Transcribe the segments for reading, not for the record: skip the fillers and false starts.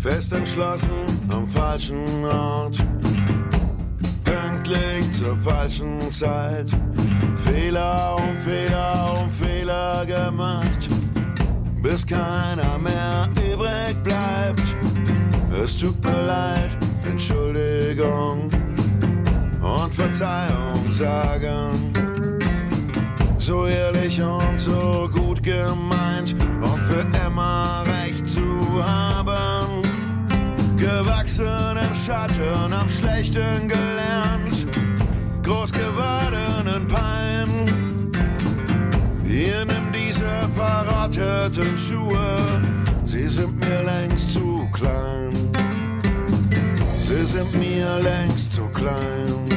fest entschlossen am falschen Ort. Pünktlich zur falschen Zeit, Fehler um Fehler um Fehler gemacht, bis keiner mehr übrig bleibt. Es tut mir leid, Entschuldigung und Verzeihung sagen. So ehrlich und so gut gemeint, um für immer recht zu haben. Gewachsen im Schatten, am Schlechten gelernt, groß geworden in Pein. Hier nimm diese verrotteten Schuhe, sie sind mir längst zu klein. Sie sind mir längst zu klein.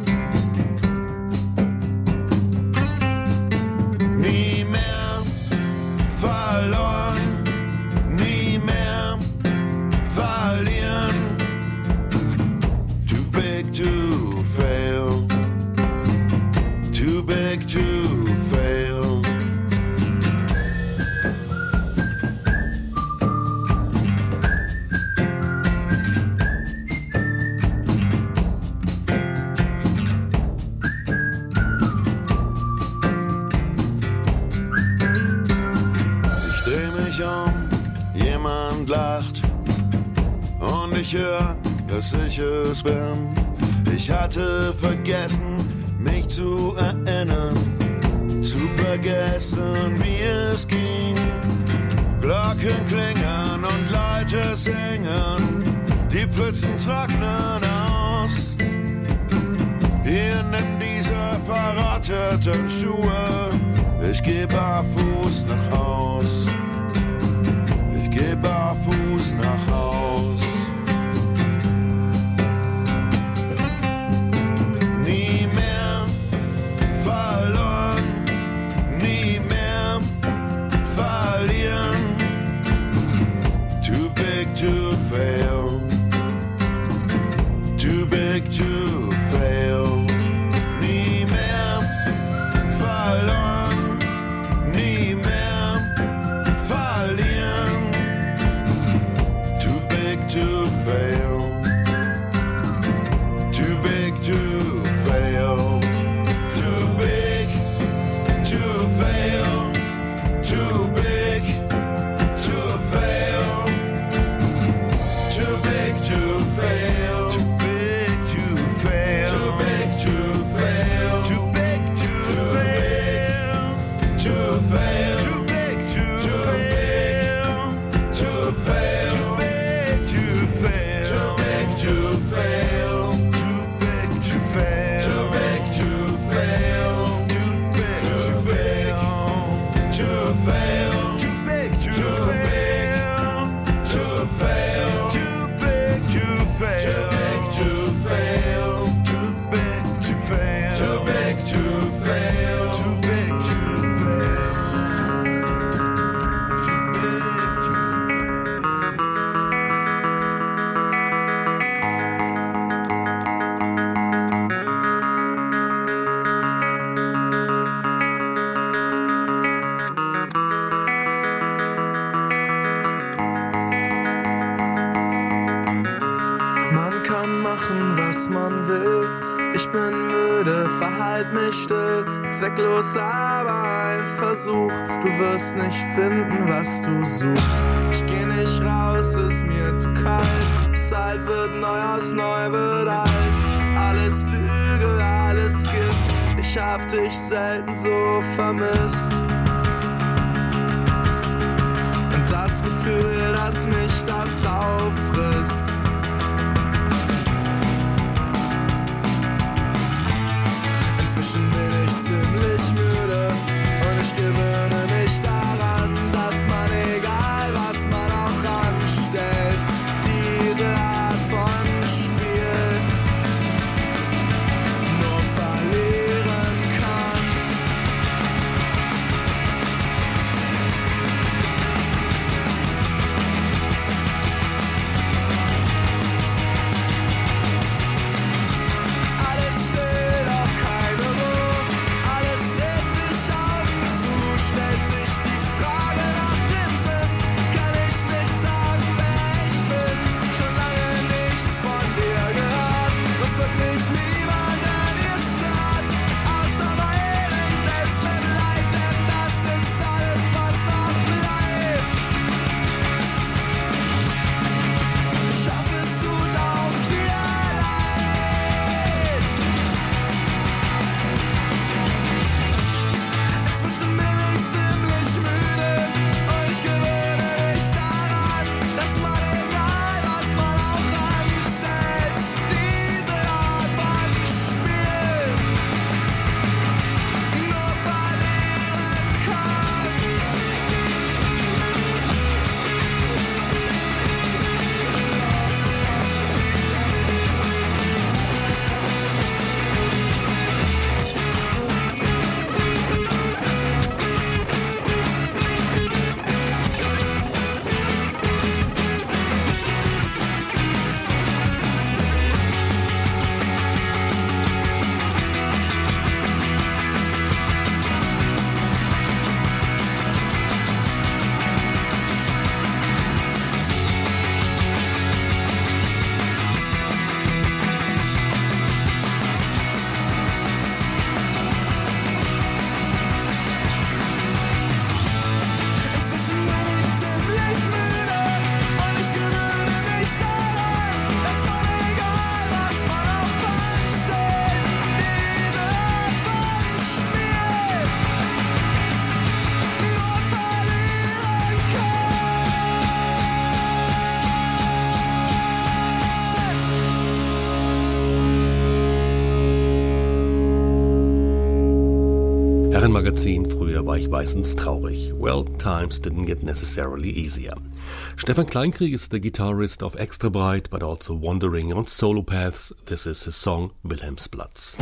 Nie mehr verloren, nie mehr verlieren. Too big to fail, too big to fail. Jemand lacht und ich hör, dass ich es bin. Ich hatte vergessen, mich zu erinnern, zu vergessen, wie es ging. Glocken klingen und Leute singen, die Pfützen trocknen aus. Hier nimm diese verrotteten Schuhe, ich geh barfuß nach Haus. Geh barfuß nach Haus. Nie mehr verloren, nie mehr verlieren. Too big to fail, too big to fail. Nie mehr verloren, nie mehr verlieren. To fail, too big to fail, too big to fail, too big to fail, too big to fail, too big to fail, too big to fail, too big to fail, to fail, too big to fail, to fail. Too big to fail, too big to fail, too big to fail, too big to fail, to fail, too big to fail, to fail, too big to fail, too big to fail, too big to fail, too big to fail, too big to fail. Was man will. Ich bin müde, verhalt mich still. Zwecklos, aber ein Versuch. Du wirst nicht finden, was du suchst. Ich geh nicht raus, ist mir zu kalt. Was alt wird neu, aus neu wird alt. Alles Lüge, alles Gift. Ich hab dich selten so vermisst. Und das Gefühl, dass mich das auffrisst. Bin ich ziemlich müde und ich gewöhne mich daran, dass man, egal was man auch anstellt, diese Art von Spiel nur verlieren kann. Magazin, früher war ich meistens traurig. Well, times didn't get necessarily easier. Stefan Kleinkrieg is the guitarist of Extra Breit, but also wandering on solo paths. This is his song Wilhelmsplatz.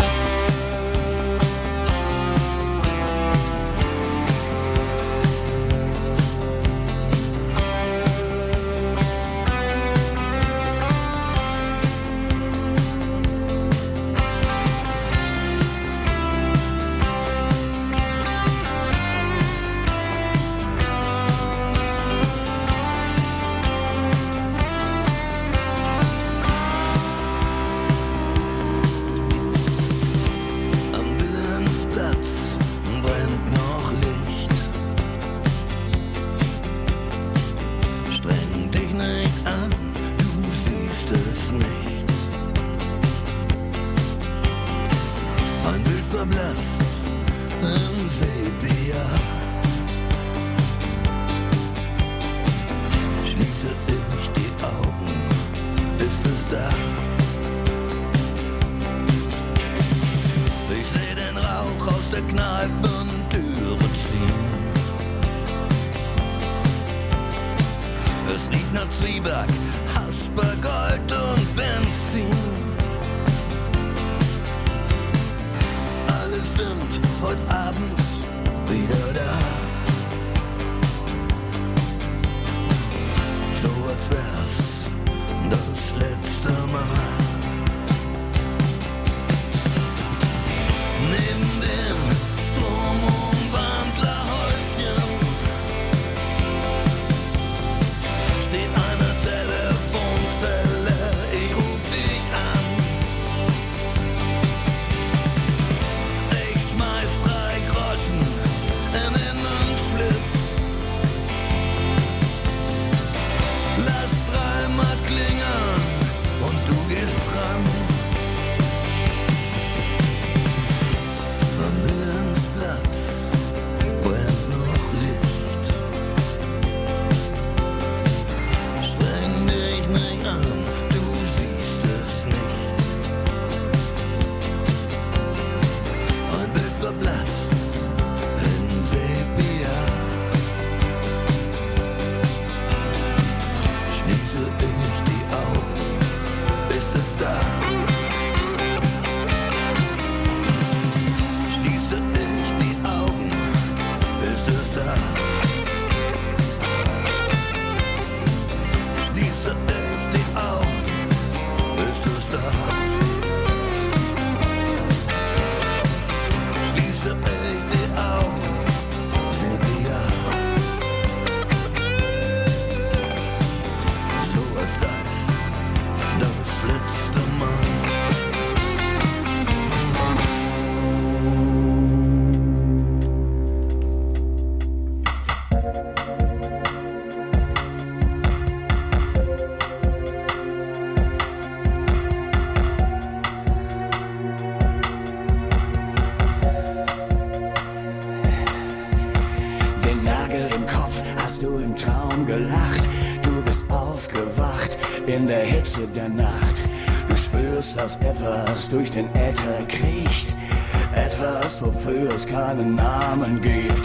Der Nacht, du spürst, dass etwas durch den Äther kriecht, etwas, wofür es keinen Namen gibt.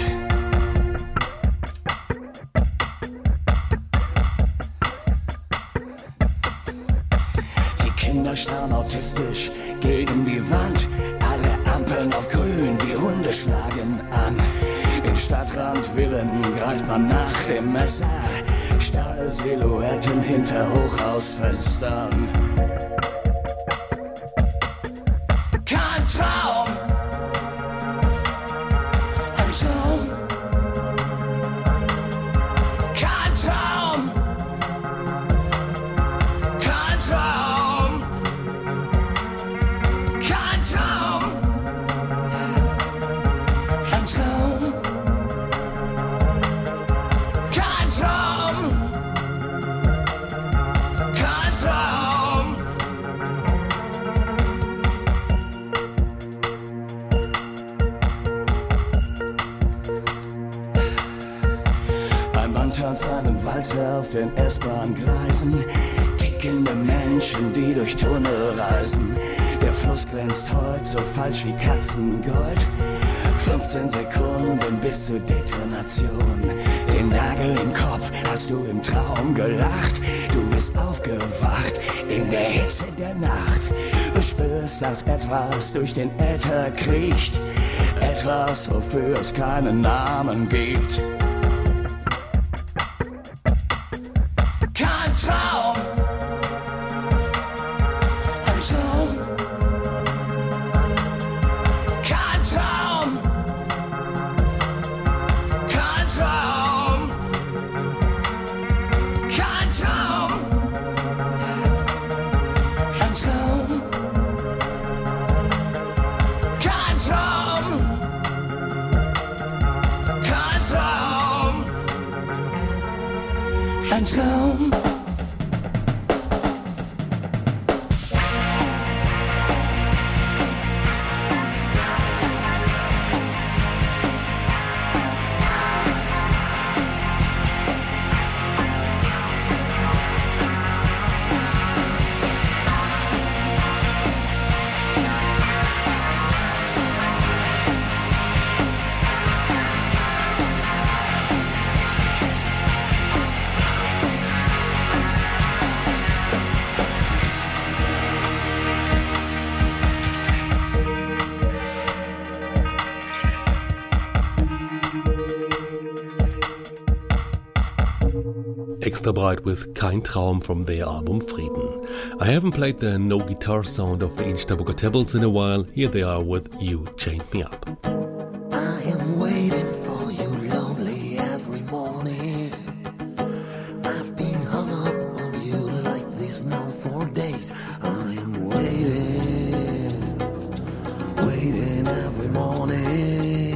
Die Kinder starren autistisch gegen die Wand, alle Ampeln auf grün, die Hunde schlagen an. In Stadtrandvillen greift man nach dem Messer, starre Silhouetten hinter Hochhausfenstern. Kein Traum, ein Traum, kein Traum, kein Traum, kein Traum, ein Traum, kein Traum. Tanzt einen Walzer auf den S-Bahn-Gleisen, tickende Menschen, die durch Tunnel reisen. Der Fluss glänzt heute so falsch wie Katzengold. 15 Sekunden bis zur Detonation. Den Nagel im Kopf hast du im Traum gelacht. Du bist aufgewacht in der Hitze der Nacht. Du spürst, dass etwas durch den Äther kriecht. Etwas, wofür es keinen Namen gibt. Kein Traum. Ein Traum. Kein Traum. Kein Traum. Kein Traum. Ein Traum. Kein Traum. Kein Traum. Ein Traum. Extra Breit with Kein Traum from their album Frieden. I haven't played the no guitar sound of the Innstabrucker Tebels in a while. Here they are with You Chained Me Up. I am waiting for you lonely every morning. I've been hung up on you like this now for days. I am waiting, waiting every morning.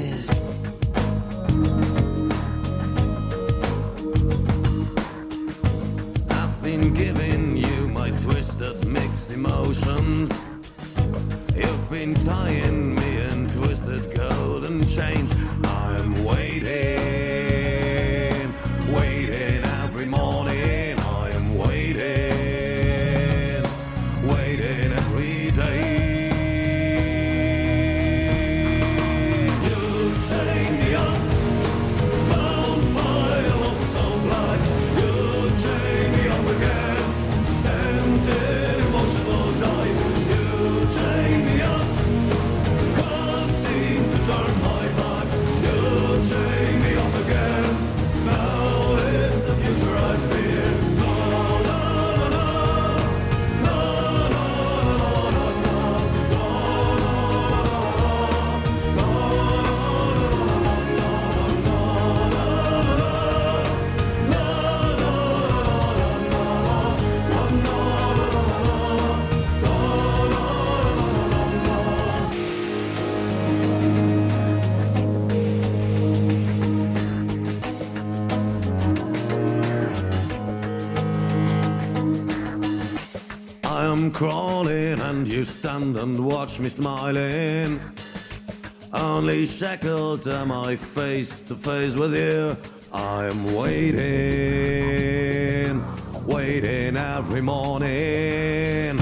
I've been giving you my twisted mixed emotions. You've been tying me in twisted golden chains. I am waiting, waiting every morning. I am waiting, waiting every day. You chain me up, bound by a love so blind. You chain me up again, sent in emotional dive. You chain me up, can't seem to turn my back. You chain me up again, now it's the future I fear. No, no, no, no, no, no, no, no, I am crawling and you stand and watch me smiling. Only shackled am I face to face with you. I am waiting, waiting every morning.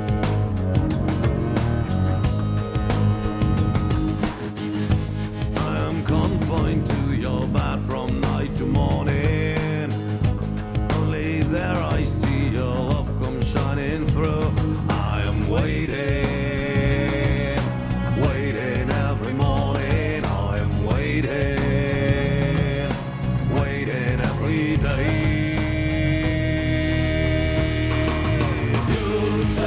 I am confined to your bed from night to morning. Only there I see your love come shining through. I am waiting, waiting every morning. I am waiting, waiting every day. You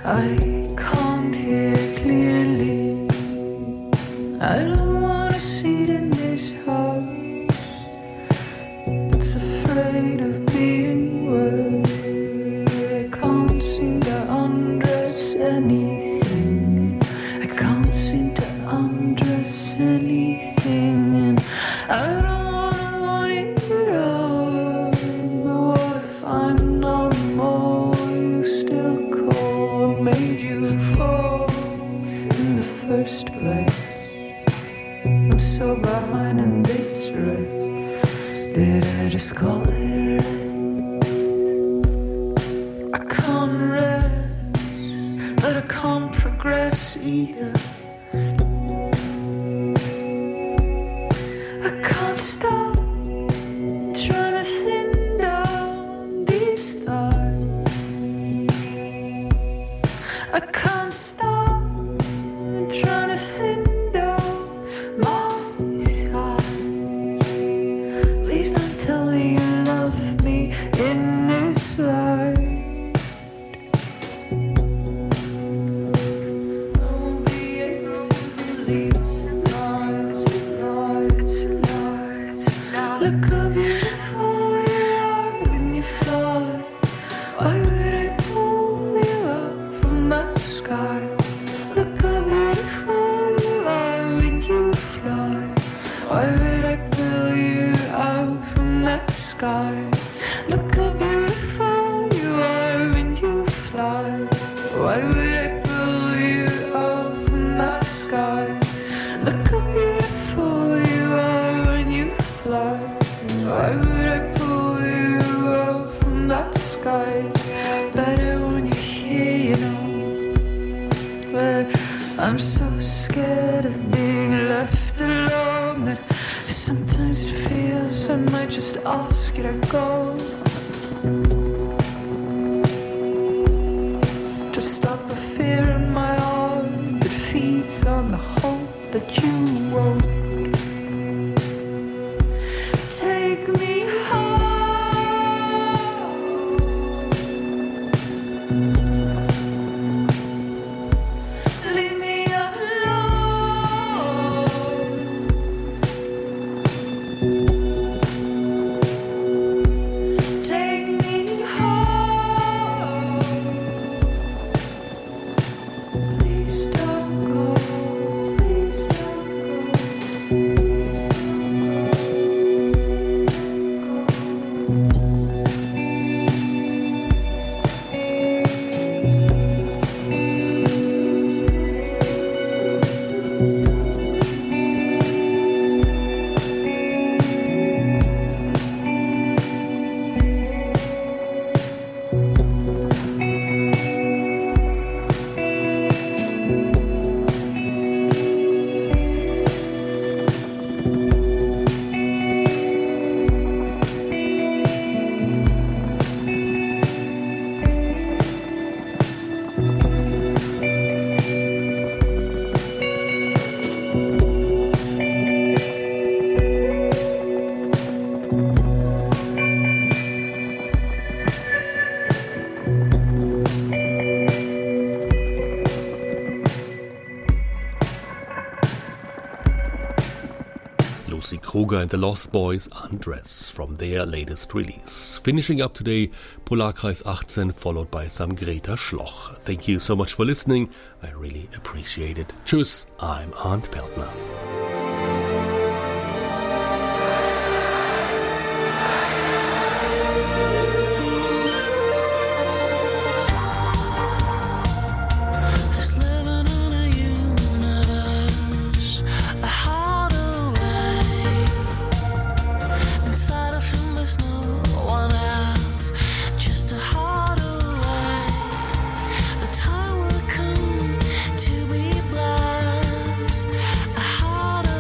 I can't hear clearly. I don't want a seat in this house that's afraid of being where I can't seem to undress anything. I can't seem to undress anything, and I don't want it all. But what if I'm not more? You still call. What made you fall in the first place? I'm so behind in this race. Did I just call it a race? I can't rest, but I can't progress either. I can't stop trying to thin down these thoughts. I can't stop trying to thin down my thoughts. Please don't tell me you love me in this life. I won't be able to believe tonight, tonight, tonight, tonight. Look how beautiful you are when you fly. Why would I pull you up from that sky? Look how beautiful you are when you fly. Why would I pull you out from that sky? Look how beautiful you are when you fly. Why would I pull you out from that sky? Look how beautiful you are when you fly. Why would I pull you out from that sky? It's better when you're here, you know. But I'm so scared of being left alone that sometimes it feels I might just ask you to go. To stop the fear in my heart that feeds on the hope that you won't. Take me home. Leave me alone. Take me home. Please don't go. Please don't go. Lucy Kruger and the Lost Boys, Undress, from their latest release. Finishing up today, Polarkreis 18, followed by some Greta Schloch. Thank you so much for listening. I really appreciate it. Tschüss, I'm Arndt Peltner. Just living in a universe, a hideaway. Inside of him there's no one else, just a hideaway. The time will come to be blessed, a hideaway.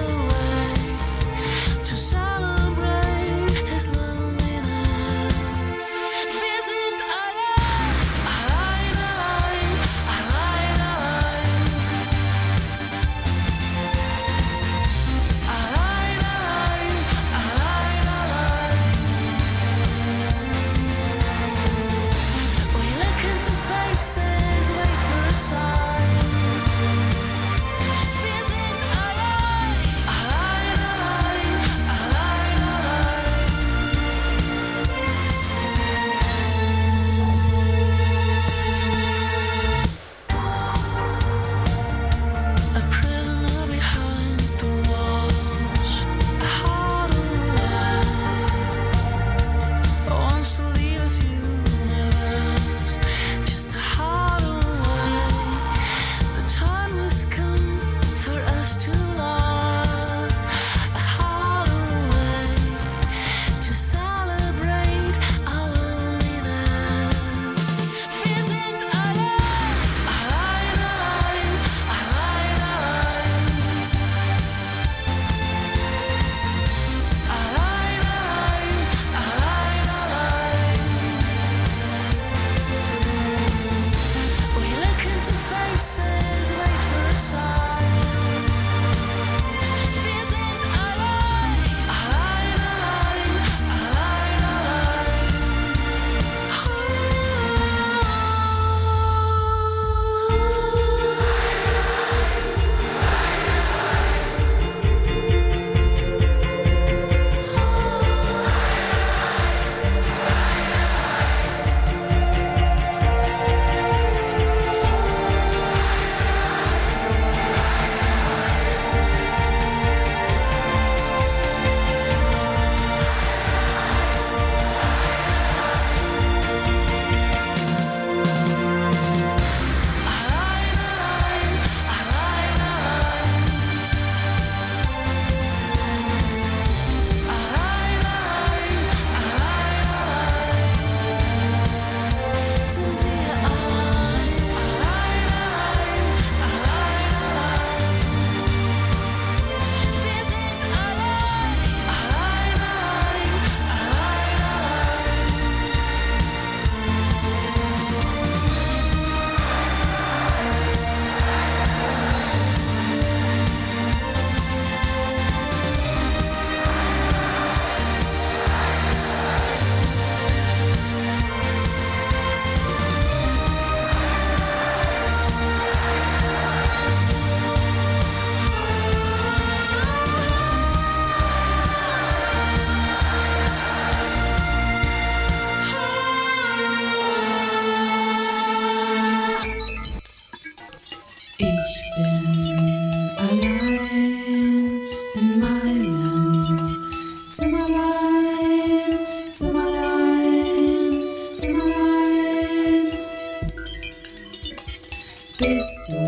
bist du